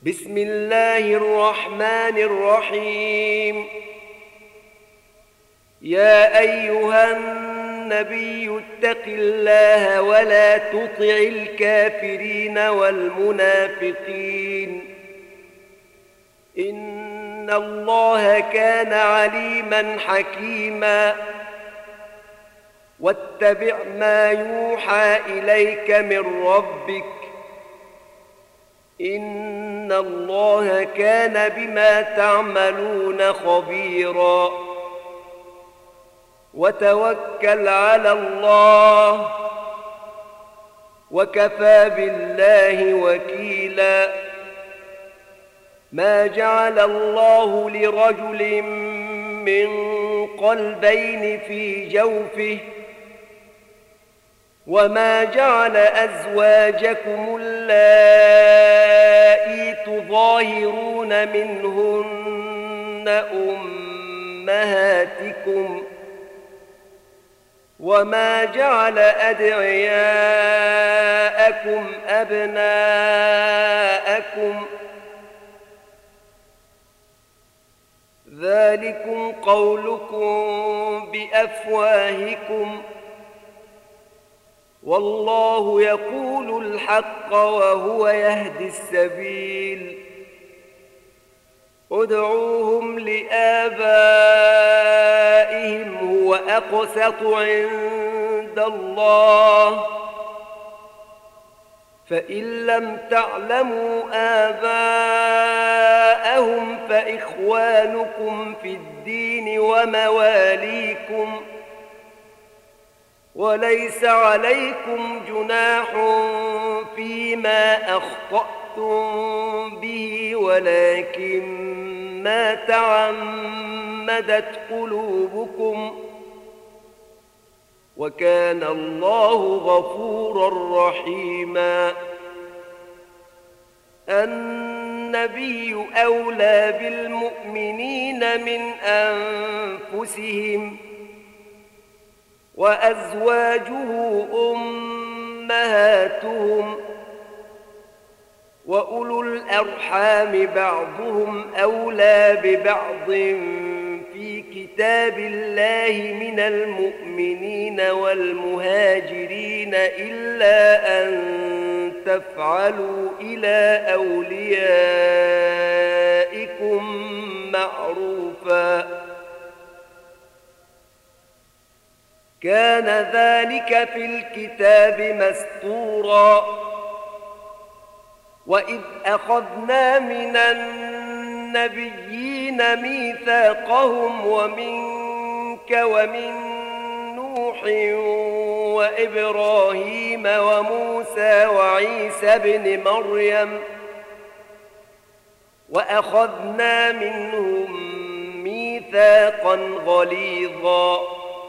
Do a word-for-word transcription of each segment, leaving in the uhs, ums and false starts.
بسم الله الرحمن الرحيم. يا أيها النبي اتق الله ولا تطع الكافرين والمنافقين، إن الله كان عليما حكيما. واتبع ما يوحى إليك من ربك، إن الله كان بما تعملون خبيرا. وتوكل على الله وكفى بالله وكيلا. ما جعل الله لرجل من قلبين في جوفه، وما جعل أزواجكم اللائي تظاهرون منهن أمهاتكم، وما جعل أدعياءكم أبناءكم، ذلكم قولكم بأفواهكم، والله يقول الحق وهو يهدي السبيل. ادعوهم لآبائهم هو أقسط عند الله، فإن لم تعلموا آباءهم فإخوانكم في الدين ومواليكم، وليس عليكم جناح فيما أخطأتم به، ولكن ما تعمدت قلوبكم، وكان الله غفورا رحيما. النبي أولى بالمؤمنين من أنفسهم، وأزواجه أمهاتهم، وأولو الأرحام بعضهم أولى ببعض في كتاب الله من المؤمنين والمهاجرين إلا أن تفعلوا إلى أوليائكم معروفا، كان ذلك في الكتاب مسطورا. وإذ أخذنا من النبيين ميثاقهم ومنك ومن نوح وإبراهيم وموسى وعيسى بن مريم، وأخذنا منهم ميثاقا غليظا،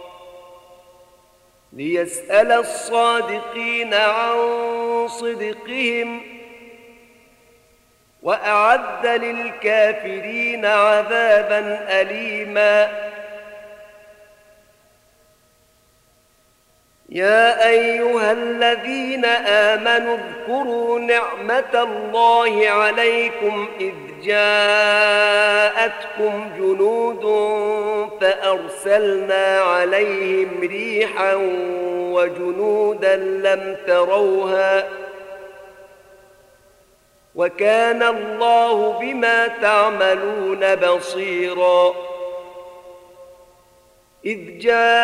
ليسأل الصادقين عن صدقهم، وأعد للكافرين عذابا أليما. يا أيها الذين آمنوا اذكروا نعمة الله عليكم إذ جاءتكم جنود فأرسلنا عليهم ريحا وجنودا لم تروها، وكان الله بما تعملون بصيرا. إذ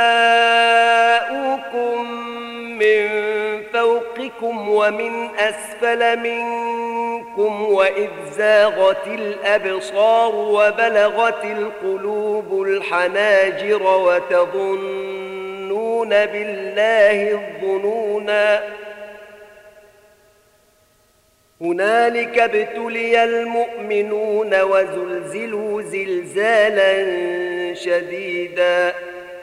جاءوكم من فوقكم ومن أسفل منكم، وإذ زاغت الأبصار وبلغت القلوب الحناجر وتظنون بالله الظنونا، هنالك ابتلي المؤمنون وزلزلوا زلزالا شديدا.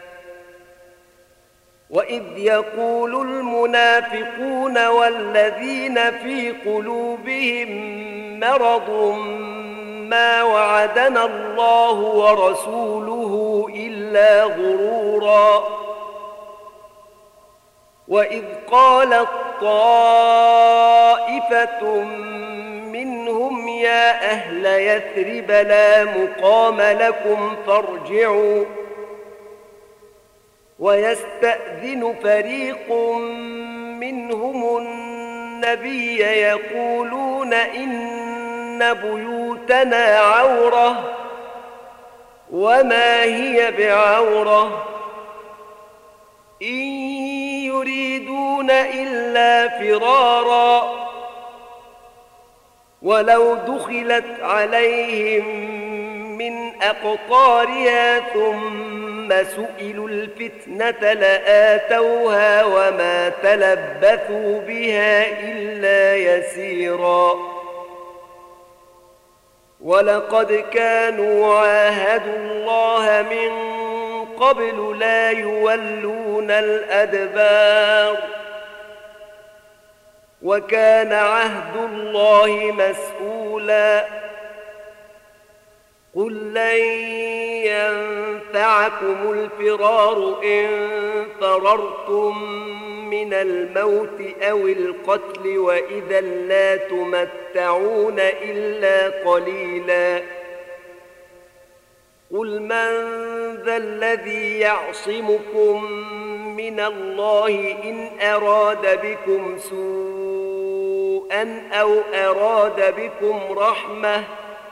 وإذ يقول المنافقون والذين في قلوبهم مرض ما وعدنا الله ورسوله إلا غرورا. وإذ قالت طائفة منهم يا أهل يثرب لا مقام لكم فارجعوا ويستأذن فريق منهم النبي يقولون إن بيوتنا عورة وما هي بعورة إن يريدون إلا فرارا ولو دخلت عليهم من أقطارها ثم سئلوا الفتنة لآتوها وما تلبثوا بها إلا يسيرا ولقد كانوا عاهدوا الله من قبل لا يولون الأدبار وكان عهد الله مسؤولا قل لن ينفعكم الفرار إن فررتم من الموت أو القتل وإذا لا تمتعون إلا قليلا قل من ذا الذي يعصمكم من الله إن أراد بكم سوءا أو أراد بكم رحمة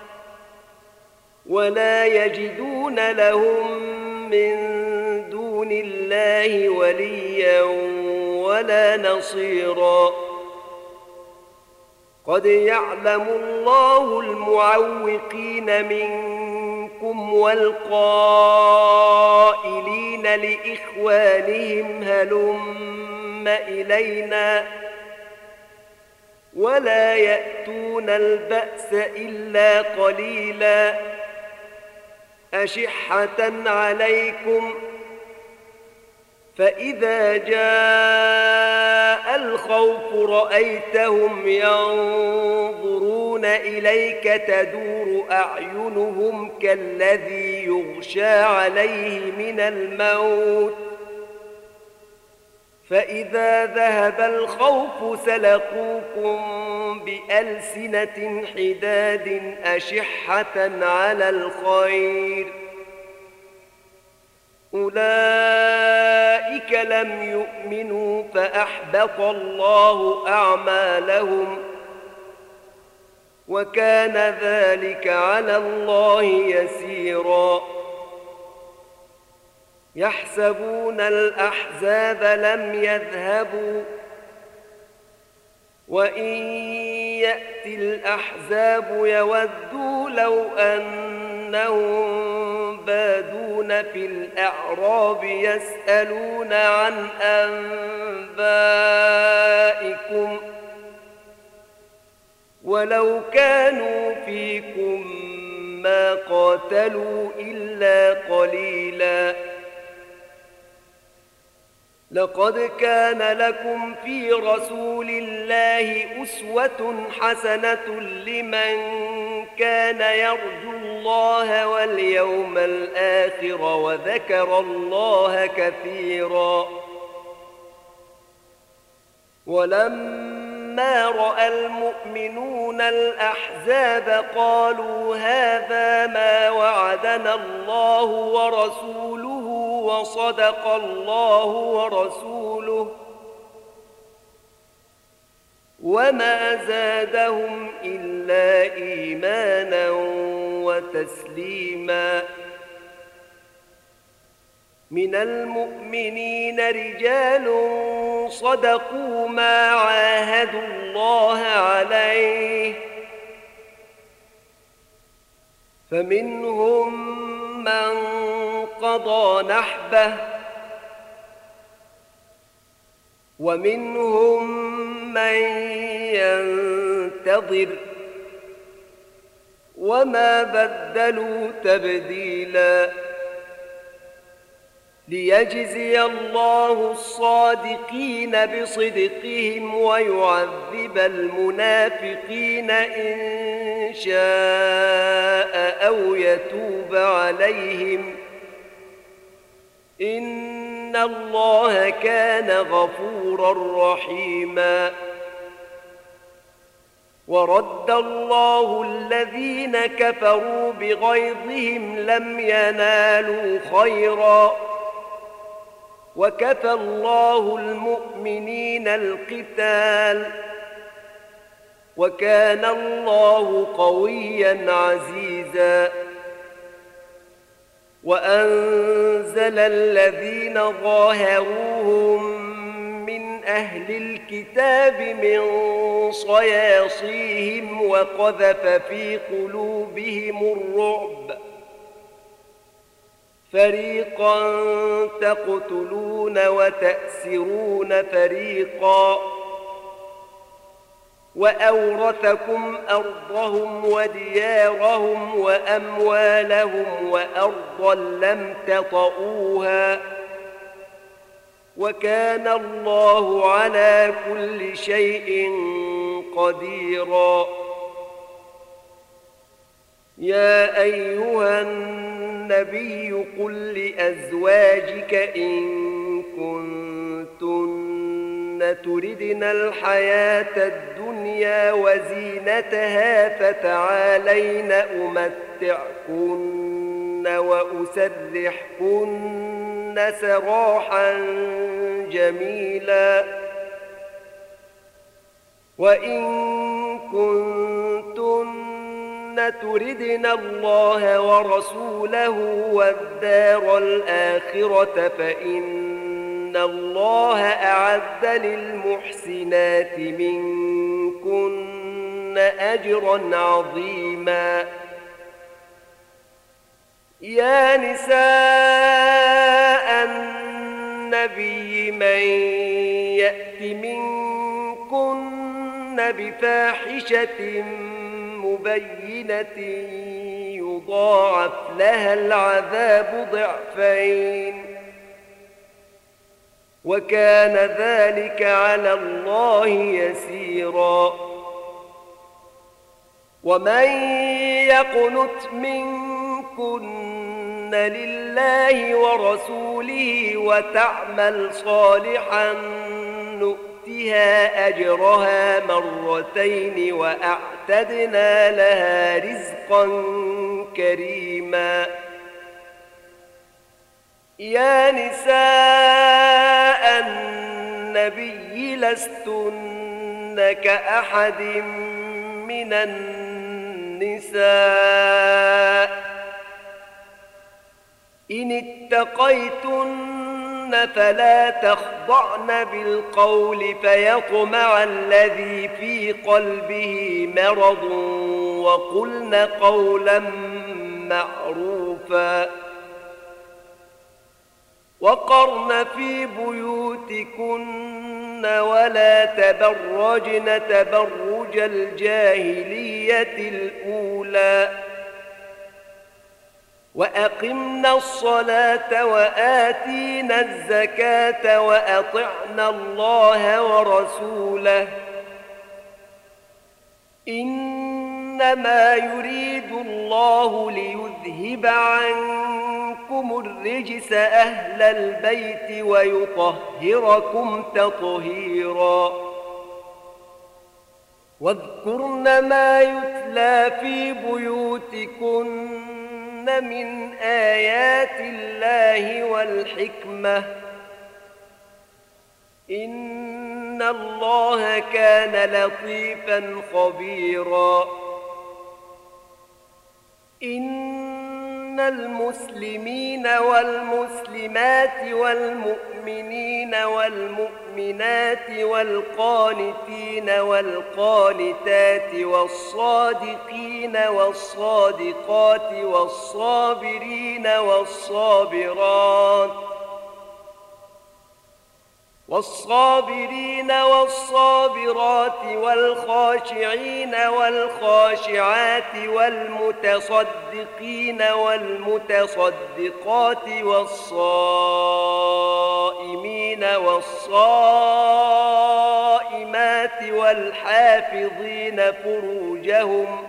ولا يجدون لهم من دون الله وليا ولا نصيرا قد يعلم الله المعوقين منكم والقائلين لإخوانهم هلم إلينا ولا يأتون البأس إلا قليلا أشحة عليكم فإذا جاء الخوف رأيتهم ينظرون إليك تدور أعينهم كالذي يغشى عليه من الموت فإذا ذهب الخوف سلقوكم بألسنة حداد أشحة على الخير أولئك لم يؤمنوا فأحبط الله أعمالهم وكان ذلك على الله يسيرا يحسبون الأحزاب لم يذهبوا وإن يأتي الأحزاب يودوا لو أنهم بادون في الأعراب يسألون عن أنبائكم ولو كانوا فيكم ما قاتلوا إلا قليلا لقد كان لكم في رسول الله أسوة حسنة لمن كان يرجو الله واليوم الآخر وذكر الله كثيرا ولما رأى المؤمنون الأحزاب قالوا هذا ما وعدنا الله ورسوله وصدق الله ورسوله وما زادهم إلا إيمانا وتسليما من المؤمنين رجال صدقوا ما عاهدوا الله عليه فمنهم من قضى نحبه ومنهم من ينتظر وما بدلوا تبديلا ليجزي الله الصادقين بصدقهم ويعذب المنافقين إن شاء أو يتوب عليهم إن الله كان غفورا رحيما ورد الله الذين كفروا بغيظهم لم ينالوا خيرا وكفى الله المؤمنين القتال وكان الله قويا عزيزا وأنزل الذين ظاهروهم من أهل الكتاب من صياصيهم وقذف في قلوبهم الرعب فريقا تقتلون وتأسرون فريقا وأورثكم أرضهم وديارهم وأموالهم وأرضا لم تطئوها وكان الله على كل شيء قديرا يا أيها النبي قل لأزواجك إن كنتن تردن الحياة الدنيا وزينتها فتعالين أمتعكن وأسرحكن سراحا جميلا وإن كنتن تردن الله ورسوله والدار الآخرة فإن الله أعد للمحسنات منكن أجرا عظيما يا نساء النبي من يأت منكن بفاحشة مبينة يضاعف لها العذاب ضعفين وكان ذلك على الله يسيرا ومن يقنت منكن لله ورسوله وتعمل صالحا نؤتها أجرها مرتين وأعتدنا لها رزقا كريما يا نساء النبي لستن كأحد من النساء إن اتقيتن فلا تخضعن بالقول فيطمع الذي في قلبه مرض وقلن قولا معروفا وقرن في بيوتكن ولا تبرجن تبرج الجاهلية الأولى وأقمنا الصلاة وآتينا الزكاة وأطعنا الله ورسوله إنما يريد الله ليذهب عنكم الرجس أهل البيت ويطهركم تطهيرا واذكرن ما يتلى في بيوتكن من آيات الله والحكمة إن الله كان لطيفا خبيرا إن المسلمين والمسلمات والمؤمنين والمؤمنات والقانتين والقانتات والصادقين والصادقات والصابرين والصابرات والصابرين والصابرات والخاشعين والخاشعات والمتصدقين والمتصدقات والصائمين والصائمات والحافظين فروجهم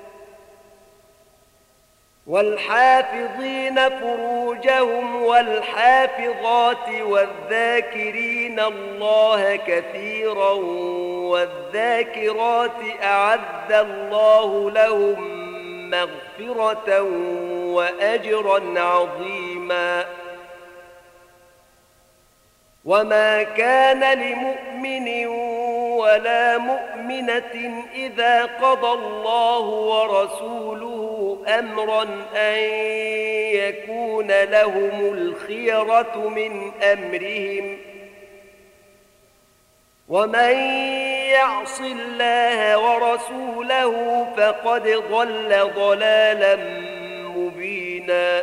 والحافظين فروجهم والحافظات والذاكرين الله كثيرا والذاكرات أعد الله لهم مغفرة وأجرا عظيما. وما كان لمؤمن ولا مؤمنة إذا قضى الله ورسوله أمرا أن يكون لهم الخيرة من أمرهم، ومن يعص الله ورسوله فقد ضل ضلالا مبينا.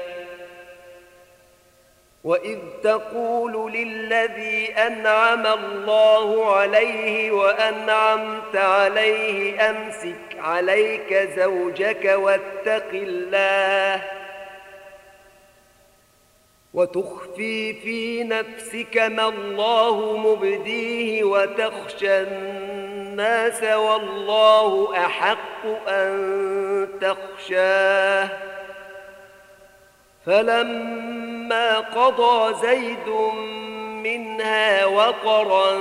وإذ تقول للذي أنعم الله عليه وأنعمت عليه أمسك عليك زوجك واتق الله وتخفي في نفسك ما الله مبديه وتخشى الناس والله أحق أن تخشاه. فلما قضى زيد منها وطرا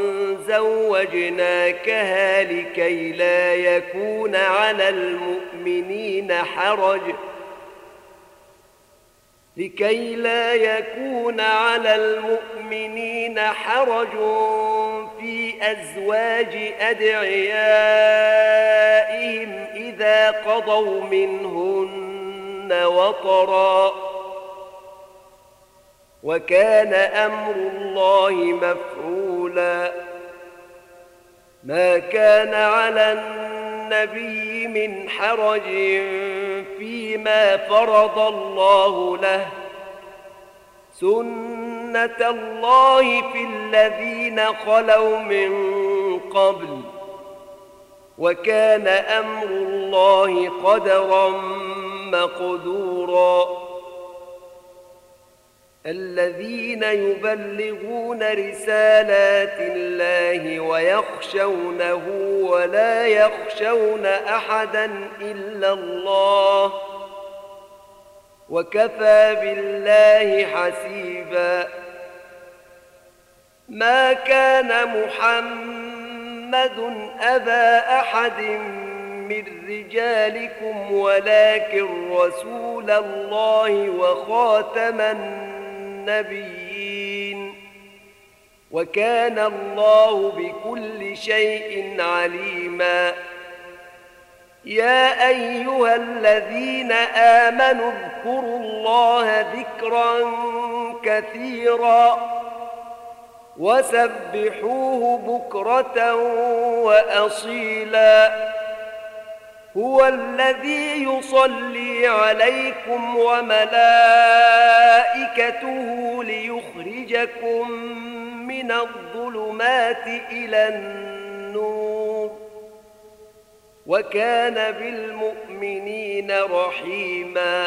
زوجناكها لكي لا يكون على المؤمنين حرج لكي لا يكون على المؤمنين حرج في أزواج أدعيائهم إذا قضوا منهن وطرا، وكان أمر الله مفعولا. ما كان على النبي من حرج فيما فرض الله له، سنة الله في الذين خلوا من قبل، وكان أمر الله قدرا مقدورا. الذين يبلغون رسالات الله ويخشونه ولا يخشون أحدا إلا الله، وكفى بالله حسيبا. ما كان محمد أبا أحد من رجالكم ولكن رسول الله وخاتم النبيين، وكان الله بكل شيء عليما. يا أيها الذين آمنوا اذكروا الله ذكرا كثيرا وسبحوه بكرة وأصيلا. هو الذي يصلي عليكم وملائكته ليخرجكم من الظلمات إلى النور، وكان بالمؤمنين رحيما.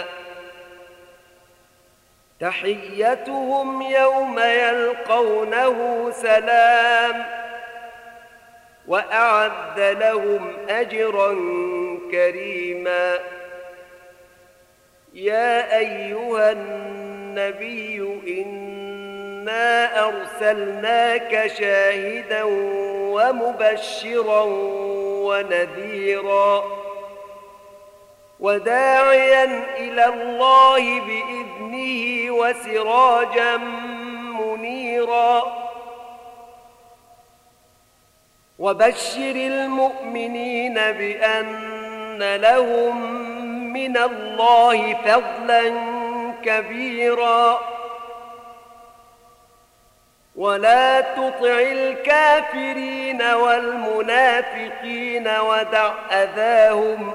تحيتهم يوم يلقونه سلام، وأعد لهم أجرا كريما. يا أيها النبي إنا أرسلناك شاهدا ومبشرا ونذيرا وداعيا إلى الله بإذنه وسراجا منيرا. وبشر المؤمنين بأن لهم من الله فضلا كبيرا. ولا تطع الكافرين والمنافقين ودع أذاهم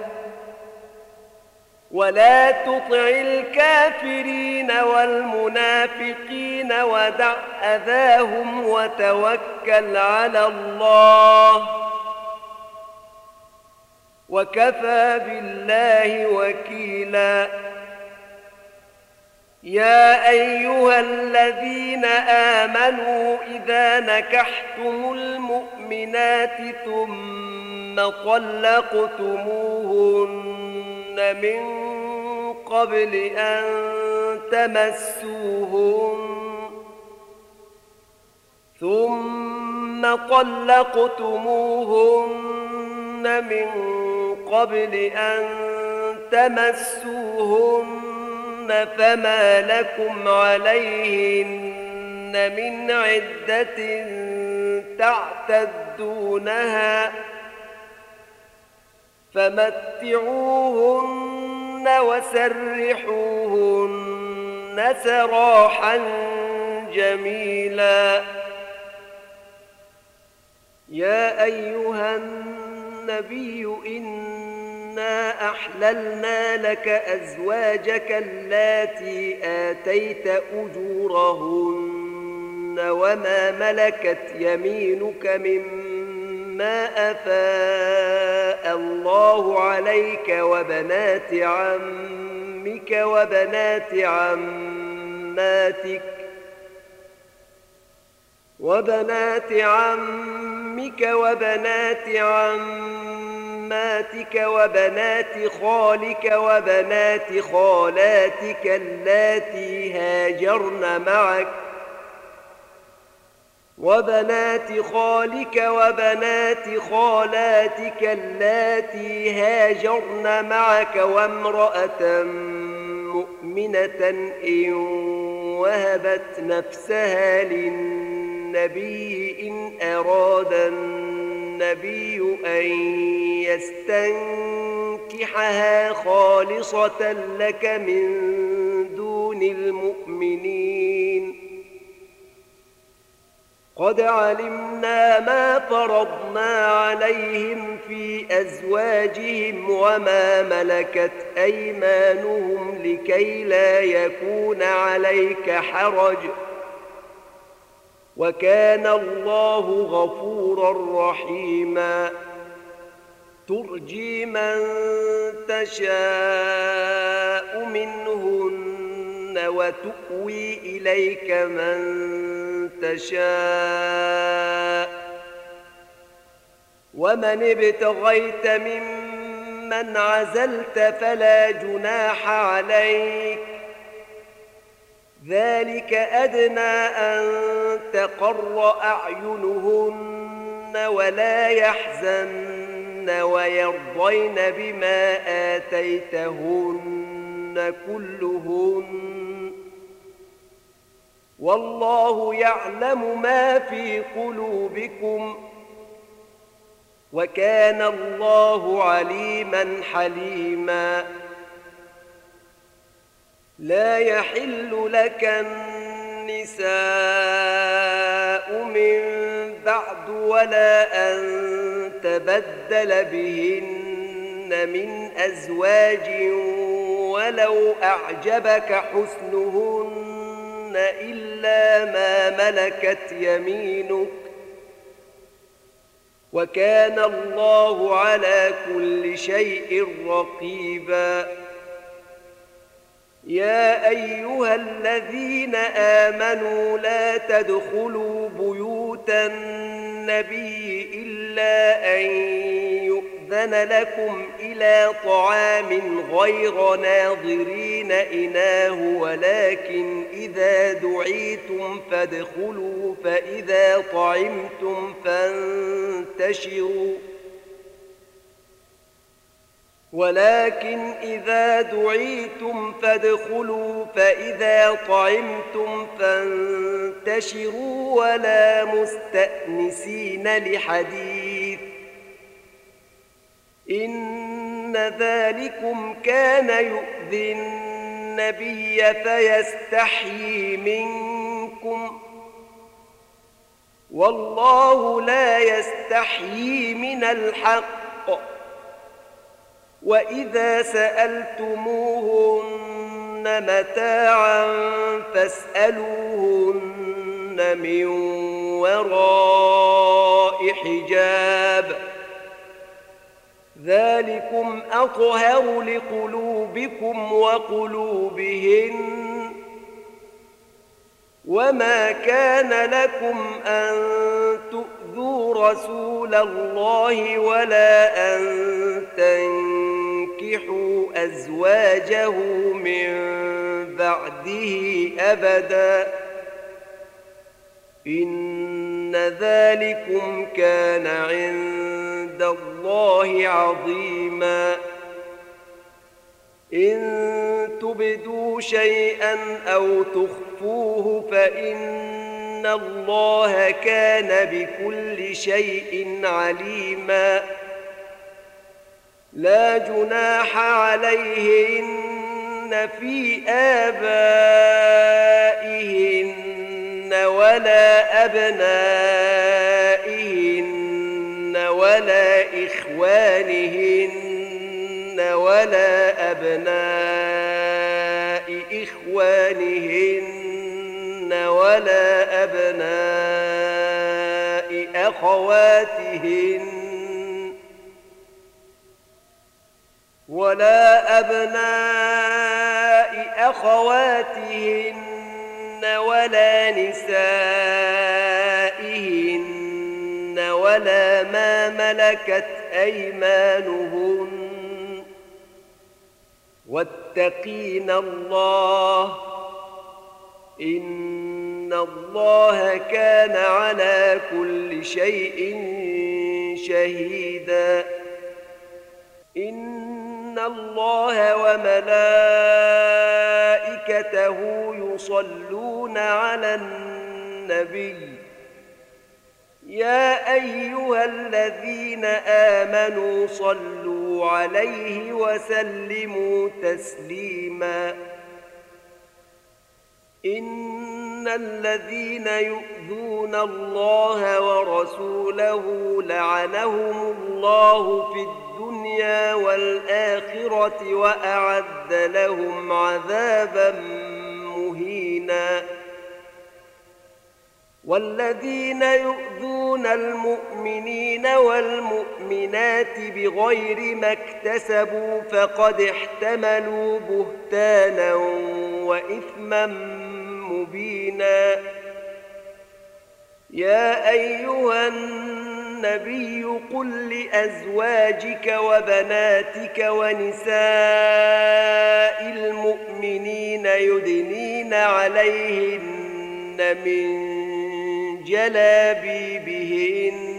ولا تطع الكافرين والمنافقين ودع أذاهم وتوكل على الله، وكفى بالله وكيلا. يا أيها الذين آمنوا إذا نكحتم المؤمنات ثم طلقتموهن من قبل أن تمسوهن ثم ثم طلقتموهن من قبل أن تمسوهن فما لكم عليهن من عدة تعتدونها فمتعوهن وسرحوهن سراحا جميلا. يا أيها النبي إنا أحللنا لك أزواجك اللاتي آتيت أجورهن وما ملكت يمينك مما أفاء الله عليك وبنات عمك وبنات عماتك وبنات عمك وبنات عماتك وبنات خالك وبنات خالاتك اللاتي هاجرن معك وبنات خالك وبنات خالاتك اللاتي هاجرن معك وامرأة مؤمنة إن وهبت نفسها للنبي إن أراد النبي أن يستنكحها خالصة لك من دون المؤمنين. قد علمنا ما فرضنا عليهم في أزواجهم وما ملكت أيمانهم لكي لا يكون عليك حرج وكان الله غفورا رحيما. ترجي من تشاء منهن وتؤوي إليك من تشاء ومن ابتغيت ممن عزلت فلا جناح عليك ذلك أدنى أن تقر أعينهن ولا يحزن ويرضين بما آتيتهن كلهن والله يعلم ما في قلوبكم وكان الله عليما حليما. لا يحل لك النساء من بعد ولا أن تبدل بهن من أزواج ولو أعجبك حسنهن إلا ما ملكت يمينك وكان الله على كل شيء رقيبا. يا أيها الذين آمنوا لا تدخلوا بيوت النبي إلا أن يؤذن لكم إلى طعام غير ناظرين إناه ولكن إذا دعيتم فادخلوا فإذا طعمتم فانتشروا ولكن إذا دعيتم فادخلوا فإذا طعمتم فانتشروا ولا مستأنسين لحديث إن ذلكم كان يؤذي النبي فيستحيي منكم والله لا يستحيي من الحق. وإذا سألتموهن متاعا فاسألوهن من وراء حجاب ذلكم أطهر لقلوبكم وقلوبهن وما كان لكم أن تؤذوا رسول الله ولا أن تنكحوا أزواجه من بعده أبدا إن ذلكم كان عند الله عظيما. إن تبدوا شيئا أو تخفوه فإن الله كان بكل شيء عليما. لا جناح عليهن في آبائهن ولا أبنائهن ولا إخوانهن ولا أبناء إخوانهن ولا أبناء أخواتهن ولا أبناء أخواتهن ولا نسائهن ولا ما ملكت أيمانهن واتقين الله إن الله كان على كل شيء شهيدا. إن الله وملائكته يصلون على النبي يا أيها الذين آمنوا صلوا عليه وسلموا تسليما. إن الذين يؤذون الله ورسوله لعنهم الله في الدنيا والآخرة وأعد لهم عذابا مهينا. والذين يؤذون المؤمنين والمؤمنات بغير ما اكتسبوا فقد احتملوا بهتانا وإثما مبينا. يا أيها النبي قل لأزواجك وبناتك ونساء المؤمنين يدنين عليهن من جلابيبهن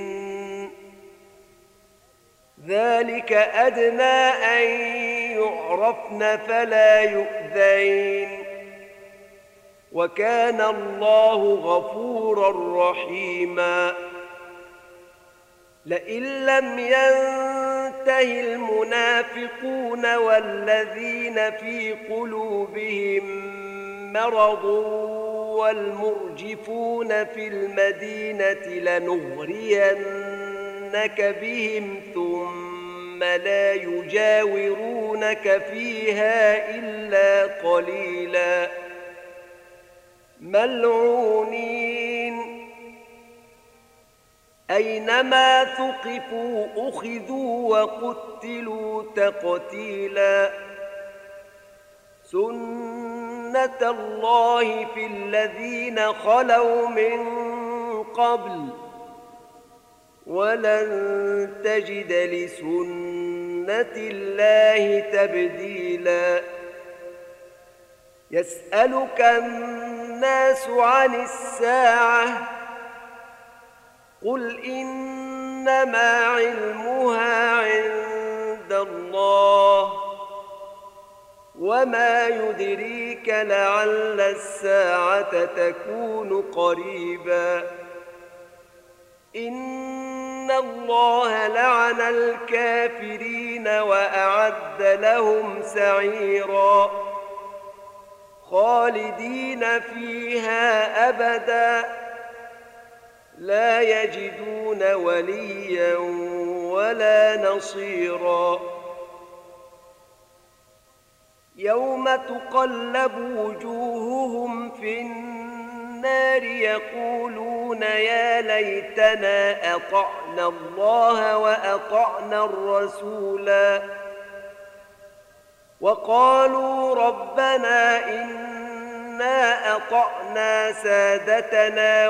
ذلك أدنى أن يعرفن فلا يؤذين وكان الله غفورا رحيما. لئن لم ينته المنافقون والذين في قلوبهم مرض والمرجفون في المدينة لنغرينك بهم ثم لا يجاورونك فيها إلا قليلا ملعونين أينما ثقفوا أخذوا وقتلوا تقتيلا. سنة الله في الذين خلوا من قبل ولن تجد لسنة الله تبديلا. يسألك الناس عن الساعة قل إنما علمها عند الله وما يدريك لعل الساعة تكون قريبا. إن الله لعن الكافرين وأعد لهم سعيرا خالدين فيها أبدا لا يجدون وليا ولا نصيرا. يوم تقلب وجوههم في النار يقولون يا ليتنا أطعنا الله وأطعنا الرسولا وقالوا ربنا إنا أطعنا سادتنا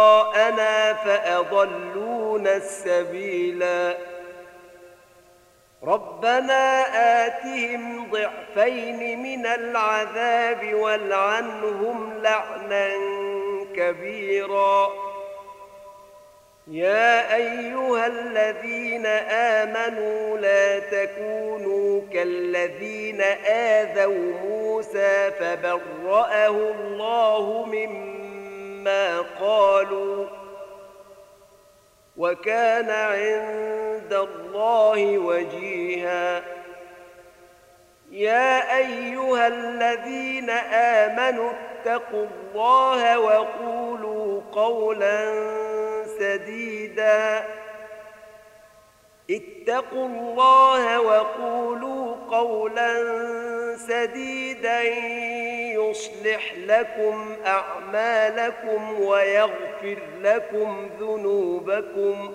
وكبراءنا فأضلونا السبيلا. ربنا آتهم ضعفين من العذاب والعنهم لعنا كبيرا يا أيها الذين آمنوا لا تكونوا كالذين آذوا موسى فبرأه الله مما قالوا وكان عند الله وجيها يا أيها الذين آمنوا اتقوا الله وقولوا قولا سديدا اتقوا الله وقولوا قولا سديدا يصلح لكم أعمالكم ويغفر لكم ذنوبكم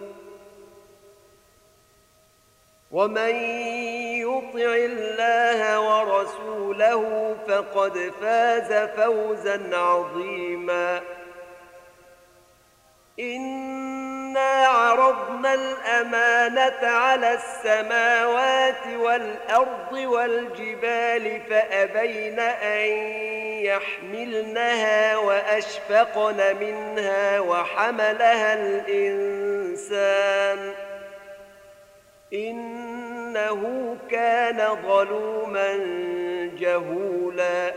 ومن يطع الله ورسوله فقد فاز فوزا عظيما إنا عرضنا الأمانة على السماوات والأرض والجبال فأبين أن يحملنها وأشفقن منها وحملها الإنسان إنه كان ظلوما جهولا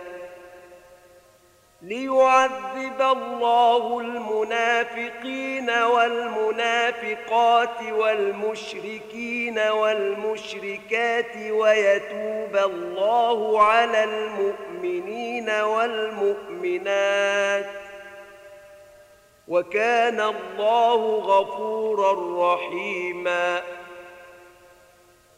ليعذب الله المنافقين والمنافقات والمشركين والمشركات ويتوب الله على المؤمنين والمؤمنات وكان الله غفورا رحيما